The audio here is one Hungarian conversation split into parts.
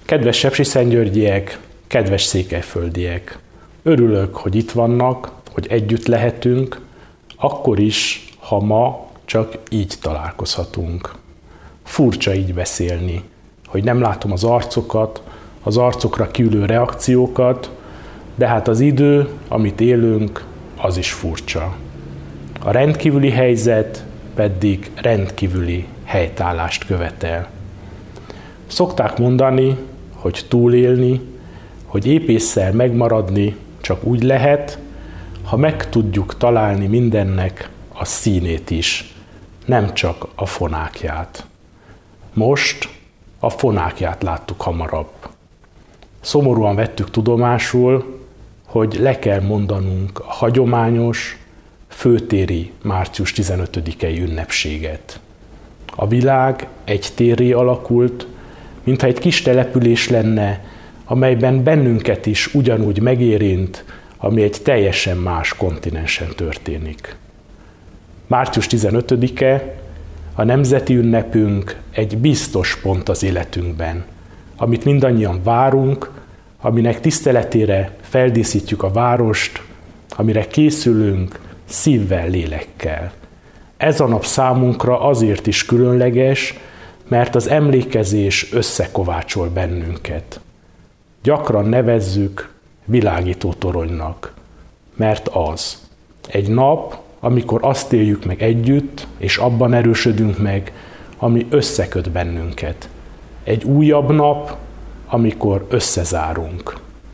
Kedves sepsiszentgyörgyiek, kedves székelyföldiek! Örülök, hogy itt vannak, hogy együtt lehetünk, akkor is, ha ma csak így találkozhatunk. Furcsa így beszélni, hogy nem látom az arcokat, az arcokra kiülő reakciókat, de hát az idő, amit élünk, az is furcsa. A rendkívüli helyzet pedig rendkívüli helytállást követel. Szokták mondani, hogy túlélni, hogy épésszel megmaradni csak úgy lehet, ha meg tudjuk találni mindennek a színét is, nem csak a fonákját. Most a fonákját láttuk hamarabb. Szomorúan vettük tudomásul, hogy le kell mondanunk a hagyományos, főtéri március 15-i ünnepséget. A világ egy térré alakult, mintha egy kis település lenne, amelyben bennünket is ugyanúgy megérint, ami egy teljesen más kontinensen történik. Március 15-e a nemzeti ünnepünk egy biztos pont az életünkben, amit mindannyian várunk, aminek tiszteletére feldíszítjük a várost, amire készülünk szívvel, lélekkel. Ez a nap számunkra azért is különleges, mert az emlékezés összekovácsol bennünket. Gyakran nevezzük világító toronynak, mert az. Egy nap, amikor azt éljük meg együtt, és abban erősödünk meg, ami összeköt bennünket. Egy újabb nap, amikor összezárunk.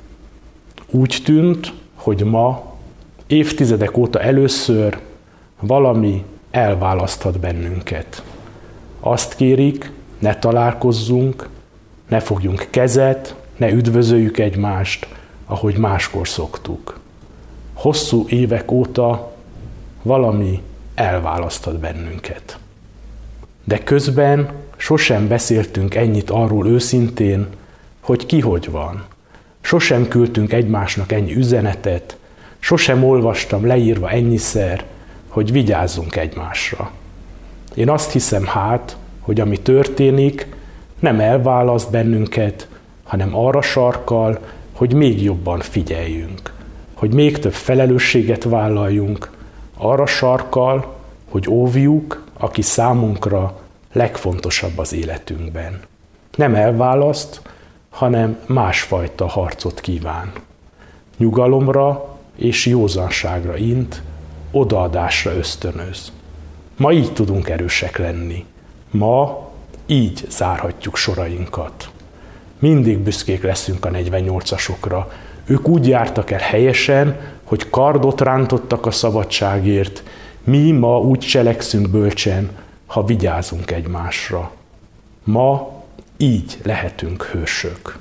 Úgy tűnt, hogy ma, évtizedek óta először valami elválaszthat bennünket. Azt kérik, ne találkozzunk, ne fogjunk kezet, ne üdvözöljük egymást, ahogy máskor szoktuk. Hosszú évek óta valami elválaszthat bennünket. De közben sosem beszéltünk ennyit arról őszintén, hogy ki hogy van. Sosem küldtünk egymásnak ennyi üzenetet, sosem olvastam leírva ennyiszer, hogy vigyázzunk egymásra. Én azt hiszem hogy ami történik, nem elválaszt bennünket, hanem arra sarkal, hogy még jobban figyeljünk, hogy még több felelősséget vállaljunk, arra sarkal, hogy óvjuk, aki számunkra legfontosabb az életünkben. Nem elválaszt, hanem másfajta harcot kíván. Nyugalomra és józanságra int, odaadásra ösztönöz. Ma így tudunk erősek lenni. Ma így zárhatjuk sorainkat. Mindig büszkék leszünk a 48-asokra. Ők úgy jártak el helyesen, hogy kardot rántottak a szabadságért. Mi ma úgy cselekszünk bölcsen, ha vigyázunk egymásra. Ma így lehetünk hősök.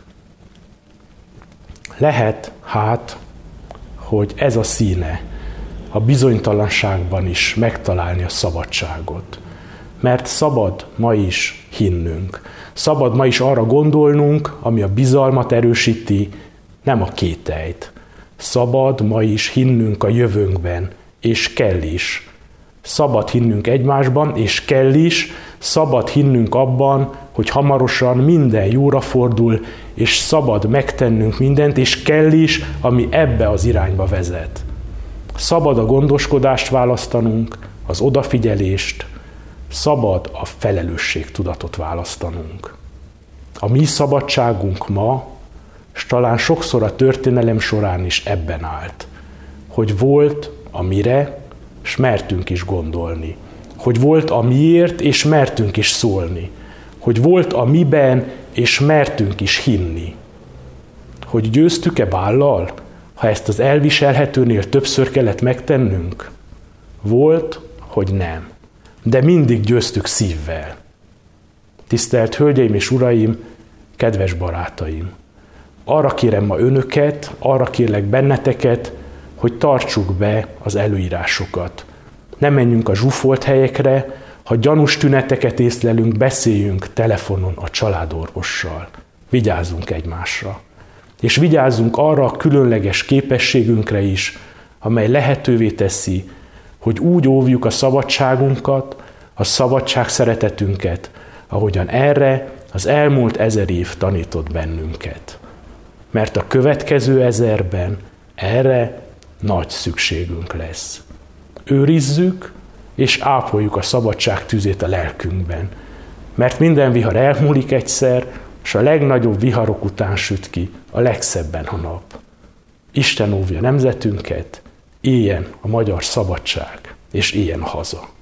Lehet, hogy ez a színe a bizonytalanságban is megtalálni a szabadságot. Mert szabad ma is hinnünk. Szabad ma is arra gondolnunk, ami a bizalmat erősíti, nem a kételyt. Szabad ma is hinnünk a jövőnkben, és kell is. Szabad hinnünk egymásban, és kell is. Szabad hinnünk abban, hogy hamarosan minden jóra fordul, és szabad megtennünk mindent, és kell is, ami ebbe az irányba vezet. Szabad a gondoskodást választanunk, az odafigyelést, szabad a felelősségtudatot választanunk. A mi szabadságunk ma, s talán sokszor a történelem során is ebben állt, hogy volt a mire, s mertünk is gondolni. Hogy volt a miért, és mertünk is szólni. Hogy volt a miben, és mertünk is hinni. Hogy győztük-e vállal, ha ezt az elviselhetőnél többször kellett megtennünk? Volt, hogy nem. De mindig győztük szívvel. Tisztelt Hölgyeim és Uraim, kedves barátaim! Arra kérem ma önöket, arra kérlek benneteket, hogy tartsuk be az előírásokat. Ne menjünk a zsúfolt helyekre, ha gyanús tüneteket észlelünk, beszéljünk telefonon a családorvossal. Vigyázzunk egymásra. És vigyázzunk arra a különleges képességünkre is, amely lehetővé teszi, hogy úgy óvjuk a szabadságunkat, a szabadság szeretetünket, ahogyan erre az elmúlt 1000 év tanított bennünket. Mert a következő 1000-ben erre nagy szükségünk lesz. Őrizzük és ápoljuk a szabadság tüzét a lelkünkben, mert minden vihar elmúlik egyszer, és a legnagyobb viharok után süt ki a legszebben a nap. Isten óvja nemzetünket, éljen a magyar szabadság, és éljen haza.